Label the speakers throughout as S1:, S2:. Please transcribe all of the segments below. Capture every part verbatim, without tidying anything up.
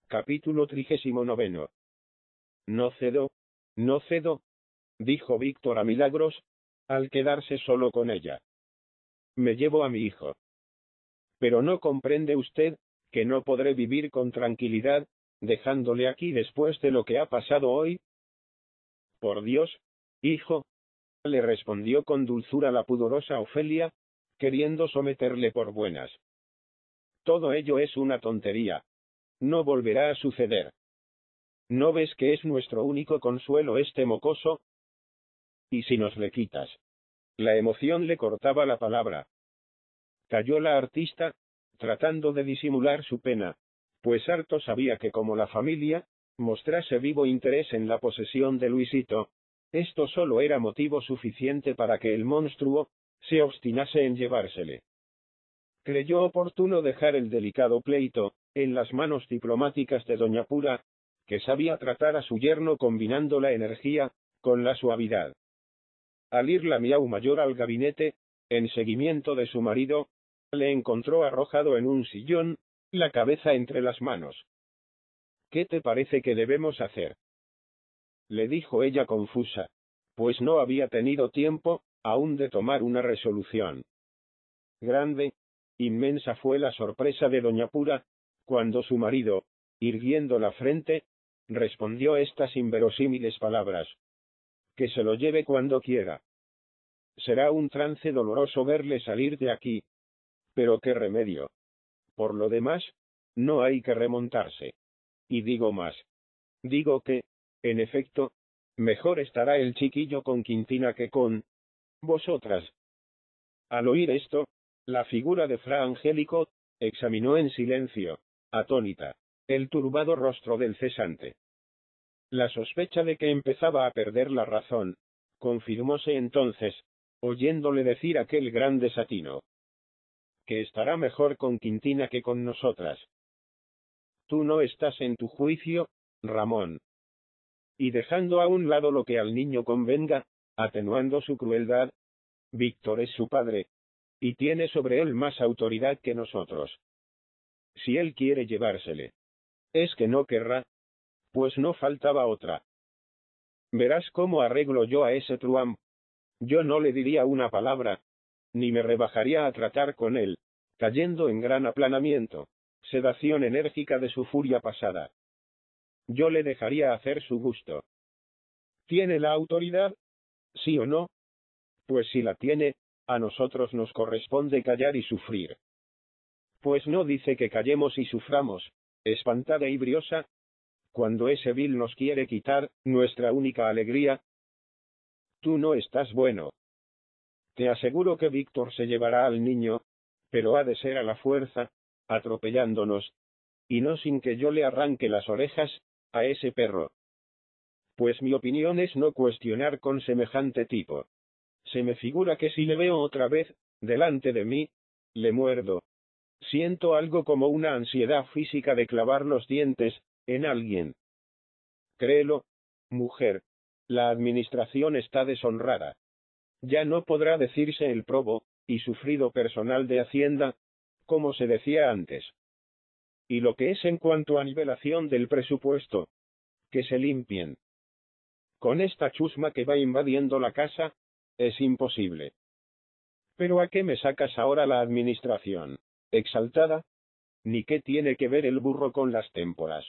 S1: Capítulo trigésimo noveno. No cedo, no cedo, dijo Víctor a Milagros, al quedarse solo con ella. Me llevo a mi hijo. Pero no comprende usted, que no podré vivir con tranquilidad, dejándole aquí después de lo que ha pasado hoy. Por Dios, hijo, le respondió con dulzura la pudorosa Ofelia, queriendo someterle por buenas. Todo ello es una tontería. No volverá a suceder. ¿No ves que es nuestro único consuelo este mocoso? ¿Y si nos le quitas? La emoción le cortaba la palabra. Calló la artista, tratando de disimular su pena, pues harto sabía que como la familia mostrase vivo interés en la posesión de Luisito, esto solo era motivo suficiente para que el monstruo se obstinase en llevársele. Creyó oportuno dejar el delicado pleito en las manos diplomáticas de doña Pura, que sabía tratar a su yerno combinando la energía con la suavidad. Al ir la Miau mayor al gabinete, en seguimiento de su marido, le encontró arrojado en un sillón, la cabeza entre las manos. ¿Qué te parece que debemos hacer?, le dijo ella confusa, pues no había tenido tiempo aún de tomar una resolución. Grande, inmensa fue la sorpresa de doña Pura, cuando su marido, irguiendo la frente, respondió estas inverosímiles palabras. Que se lo lleve cuando quiera. Será un trance doloroso verle salir de aquí. Pero qué remedio. Por lo demás, no hay que remontarse. Y digo más. Digo que, en efecto, mejor estará el chiquillo con Quintina que con vosotras. Al oír esto, la figura de Fra Angélico examinó en silencio, atónita, el turbado rostro del cesante. La sospecha de que empezaba a perder la razón confirmóse entonces, oyéndole decir aquel gran desatino. Que estará mejor con Quintina que con nosotras. Tú no estás en tu juicio, Ramón. Y dejando a un lado lo que al niño convenga, atenuando su crueldad, Víctor es su padre, y tiene sobre él más autoridad que nosotros. Si él quiere llevársele, es que no querrá, pues no faltaba otra. Verás cómo arreglo yo a ese truán. Yo no le diría una palabra, ni me rebajaría a tratar con él, cayendo en gran aplanamiento, sedación enérgica de su furia pasada. Yo le dejaría hacer su gusto. ¿Tiene la autoridad? ¿Sí o no? Pues si la tiene, a nosotros nos corresponde callar y sufrir. Pues no dice que callemos y suframos, espantada y briosa, cuando ese vil nos quiere quitar nuestra única alegría. Tú no estás bueno. Te aseguro que Víctor se llevará al niño, pero ha de ser a la fuerza, atropellándonos, y no sin que yo le arranque las orejas a ese perro. Pues mi opinión es no cuestionar con semejante tipo. Se me figura que si le veo otra vez delante de mí, le muerdo. Siento algo como una ansiedad física de clavar los dientes en alguien. Créelo, mujer, la administración está deshonrada. Ya no podrá decirse el probo y sufrido personal de Hacienda, como se decía antes. Y lo que es en cuanto a nivelación del presupuesto, que se limpien. Con esta chusma que va invadiendo la casa, es imposible. ¿Pero a qué me sacas ahora la administración, exaltada? ¿Ni qué tiene que ver el burro con las témporas?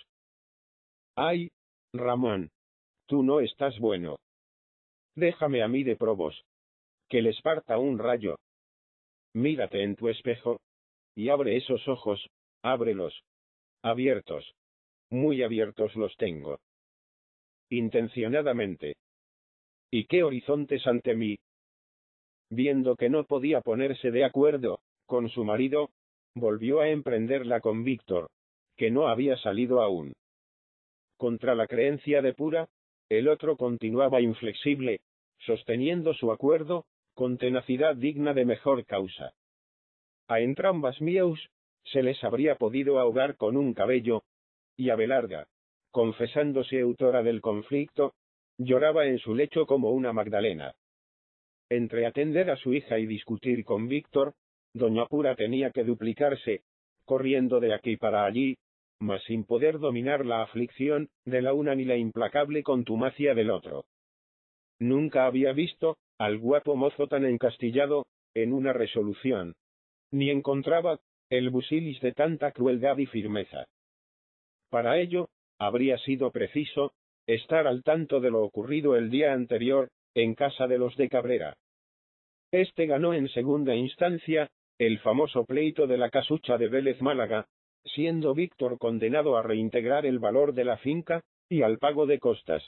S1: ¡Ay, Ramón! Tú no estás bueno. Déjame a mí de probos. Que les parta un rayo. Mírate en tu espejo. Y abre esos ojos, ábrelos. Abiertos. Muy abiertos los tengo. Intencionadamente. ¿Y qué horizontes ante mí? Viendo que no podía ponerse de acuerdo con su marido, volvió a emprenderla con Víctor, que no había salido aún. Contra la creencia de Pura, el otro continuaba inflexible, sosteniendo su acuerdo, con tenacidad digna de mejor causa. A entrambas Miaus, se les habría podido ahogar con un cabello, y Abelarda, confesándose autora del conflicto, lloraba en su lecho como una Magdalena. Entre atender a su hija y discutir con Víctor, doña Pura tenía que duplicarse, corriendo de aquí para allí, mas sin poder dominar la aflicción de la una ni la implacable contumacia del otro. Nunca había visto al guapo mozo tan encastillado en una resolución, ni encontraba el busilis de tanta crueldad y firmeza. Para ello, habría sido preciso estar al tanto de lo ocurrido el día anterior, en casa de los de Cabrera. Este ganó en segunda instancia el famoso pleito de la casucha de Vélez Málaga, siendo Víctor condenado a reintegrar el valor de la finca y al pago de costas.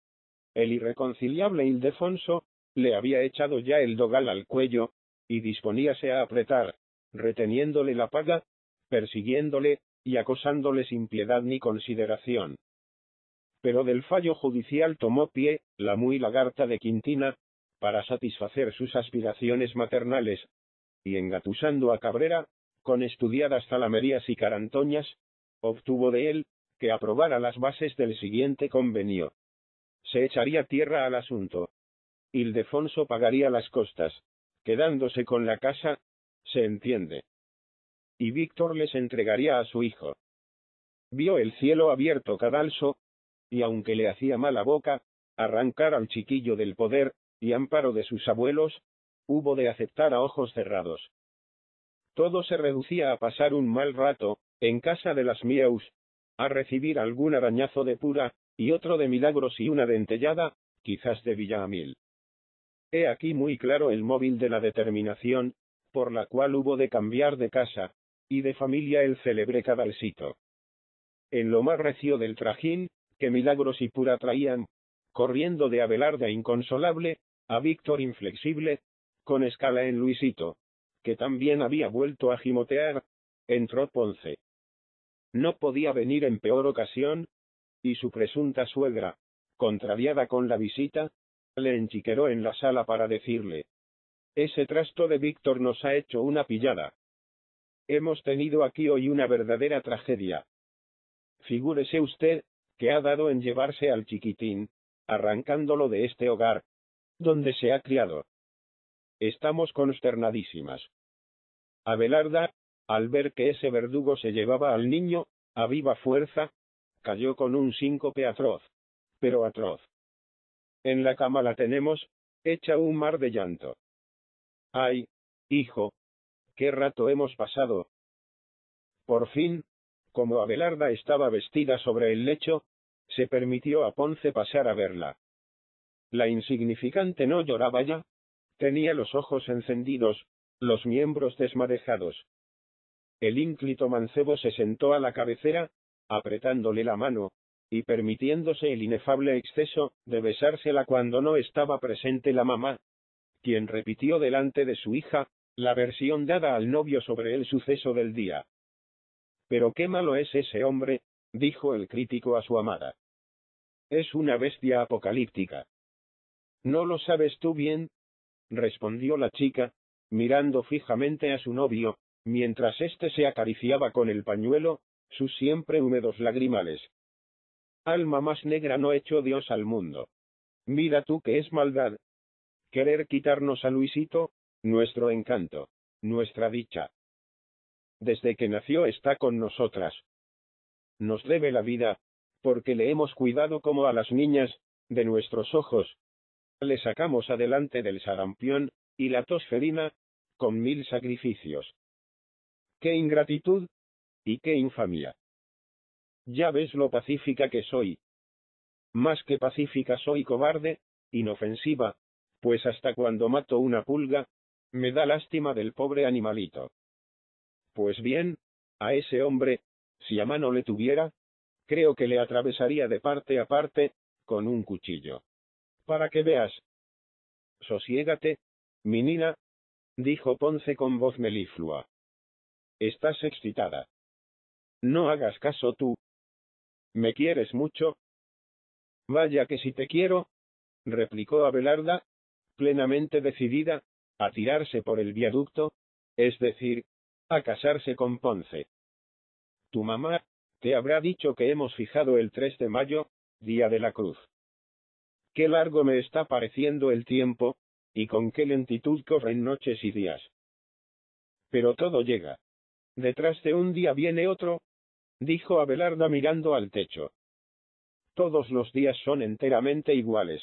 S1: El irreconciliable Ildefonso le había echado ya el dogal al cuello, y disponíase a apretar, reteniéndole la paga, persiguiéndole y acosándole sin piedad ni consideración. Pero del fallo judicial tomó pie la muy lagarta de Quintina, para satisfacer sus aspiraciones maternales, y engatusando a Cabrera, con estudiadas zalamerías y carantoñas, obtuvo de él que aprobara las bases del siguiente convenio. Se echaría tierra al asunto. Ildefonso pagaría las costas, quedándose con la casa, se entiende. Y Víctor les entregaría a su hijo. Vio el cielo abierto Cadalso, y aunque le hacía mala boca arrancar al chiquillo del poder y amparo de sus abuelos, hubo de aceptar a ojos cerrados. Todo se reducía a pasar un mal rato en casa de las Mieus, a recibir algún arañazo de pura, y otro de Milagros y una dentellada, quizás de Villamil. He aquí muy claro el móvil de la determinación, por la cual hubo de cambiar de casa y de familia el célebre Cadalsito. En lo más recio del trajín que Milagros y Pura traían, corriendo de Abelarda inconsolable a Víctor inflexible, con escala en Luisito, que también había vuelto a gimotear, entró Ponce. No podía venir en peor ocasión, y su presunta suegra, contrariada con la visita, le enchiqueró en la sala para decirle: ese trasto de Víctor nos ha hecho una pillada. Hemos tenido aquí hoy una verdadera tragedia. Figúrese usted que ha dado en llevarse al chiquitín, arrancándolo de este hogar, donde se ha criado. Estamos consternadísimas. Abelarda, al ver que ese verdugo se llevaba al niño, a viva fuerza, cayó con un síncope atroz, pero atroz. En la cama la tenemos, hecha un mar de llanto. Ay, hijo, qué rato hemos pasado. Por fin, como Abelarda estaba vestida sobre el lecho, se permitió a Ponce pasar a verla. La insignificante no lloraba ya, tenía los ojos encendidos, los miembros desmadejados. El ínclito mancebo se sentó a la cabecera, apretándole la mano, y permitiéndose el inefable exceso de besársela cuando no estaba presente la mamá, quien repitió delante de su hija la versión dada al novio sobre el suceso del día. Pero qué malo es ese hombre, dijo el crítico a su amada. Es una bestia apocalíptica. ¿No lo sabes tú bien?, respondió la chica, mirando fijamente a su novio, mientras éste se acariciaba con el pañuelo sus siempre húmedos lagrimales. Alma más negra no echó Dios al mundo. Mira tú que es maldad querer quitarnos a Luisito, nuestro encanto, nuestra dicha. Desde que nació está con nosotras. Nos debe la vida, porque le hemos cuidado como a las niñas de nuestros ojos. Le sacamos adelante del sarampión y la tosferina, con mil sacrificios. ¡Qué ingratitud! ¡Y qué infamia! Ya ves lo pacífica que soy. Más que pacífica soy cobarde, inofensiva, pues hasta cuando mato una pulga, me da lástima del pobre animalito. Pues bien, a ese hombre, si a mano le tuviera, creo que le atravesaría de parte a parte, con un cuchillo. Para que veas. Sosiégate, mi nina, dijo Ponce con voz meliflua. Estás excitada. No hagas caso tú. ¿Me quieres mucho? Vaya que si te quiero, replicó Abelarda, plenamente decidida a tirarse por el viaducto, es decir, a casarse con Ponce. Tu mamá te habrá dicho que hemos fijado el tres de mayo, día de la cruz. Qué largo me está pareciendo el tiempo, y con qué lentitud corren noches y días. Pero todo llega. Detrás de un día viene otro, dijo Abelarda mirando al techo. Todos los días son enteramente iguales.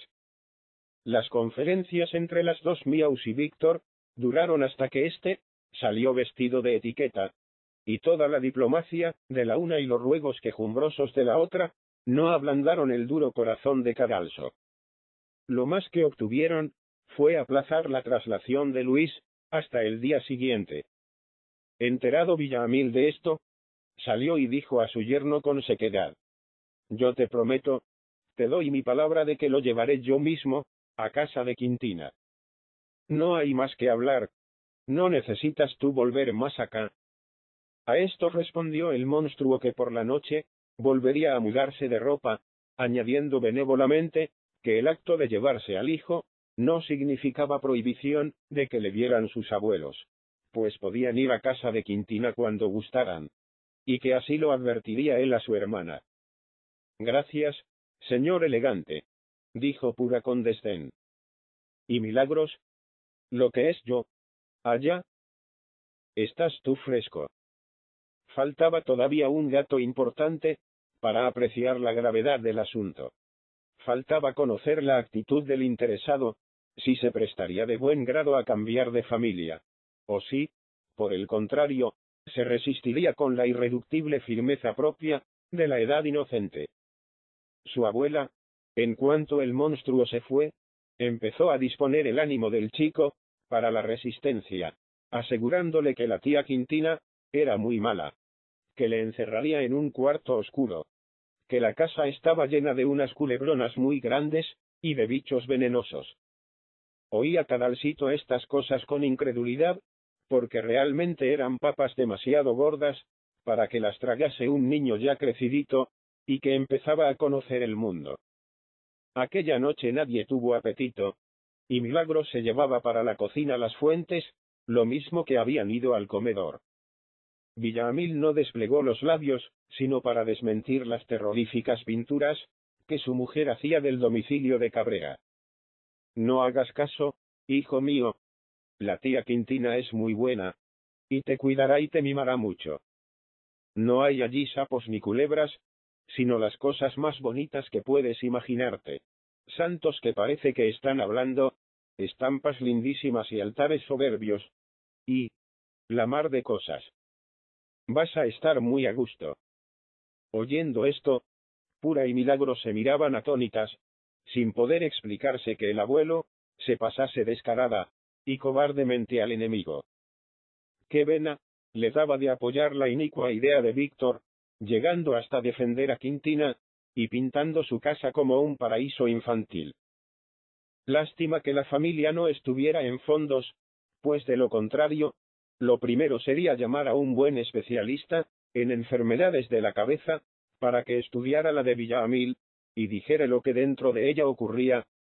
S1: Las conferencias entre las dos Miaus y Víctor duraron hasta que éste salió vestido de etiqueta, y toda la diplomacia de la una y los ruegos quejumbrosos de la otra no ablandaron el duro corazón de Cadalso. Lo más que obtuvieron fue aplazar la traslación de Luis hasta el día siguiente. Enterado Villamil de esto, salió y dijo a su yerno con sequedad: «Yo te prometo, te doy mi palabra de que lo llevaré yo mismo a casa de Quintina. No hay más que hablar, no necesitas tú volver más acá». A esto respondió el monstruo que por la noche volvería a mudarse de ropa, añadiendo benévolamente que el acto de llevarse al hijo no significaba prohibición de que le vieran sus abuelos, pues podían ir a casa de Quintina cuando gustaran, y que así lo advertiría él a su hermana. «Gracias, señor elegante», dijo Pura con desdén. «¿Y Milagros? Lo que es yo. Allá. Estás tú fresco». Faltaba todavía un dato importante para apreciar la gravedad del asunto. Faltaba conocer la actitud del interesado, si se prestaría de buen grado a cambiar de familia, o si, por el contrario, se resistiría con la irreductible firmeza propia de la edad inocente. Su abuela, en cuanto el monstruo se fue, empezó a disponer el ánimo del chico para la resistencia, asegurándole que la tía Quintina era muy mala, que le encerraría en un cuarto oscuro, que la casa estaba llena de unas culebronas muy grandes y de bichos venenosos. Oía Cadalsito estas cosas con incredulidad, porque realmente eran papas demasiado gordas para que las tragase un niño ya crecidito y que empezaba a conocer el mundo. Aquella noche nadie tuvo apetito, y Milagros se llevaba para la cocina las fuentes, lo mismo que habían ido al comedor. Villamil no desplegó los labios, sino para desmentir las terroríficas pinturas que su mujer hacía del domicilio de Cabrera. «No hagas caso, hijo mío. La tía Quintina es muy buena, y te cuidará y te mimará mucho. No hay allí sapos ni culebras, sino las cosas más bonitas que puedes imaginarte. Santos que parece que están hablando, estampas lindísimas y altares soberbios, y la mar de cosas. Vas a estar muy a gusto». Oyendo esto, Pura y Milagros se miraban atónitas, sin poder explicarse que el abuelo se pasase descarada y cobardemente al enemigo. Qué vena le daba de apoyar la inicua idea de Víctor, llegando hasta defender a Quintina y pintando su casa como un paraíso infantil. Lástima que la familia no estuviera en fondos, pues de lo contrario, lo primero sería llamar a un buen especialista en enfermedades de la cabeza, para que estudiara la de Villamil, y dijera lo que dentro de ella ocurría,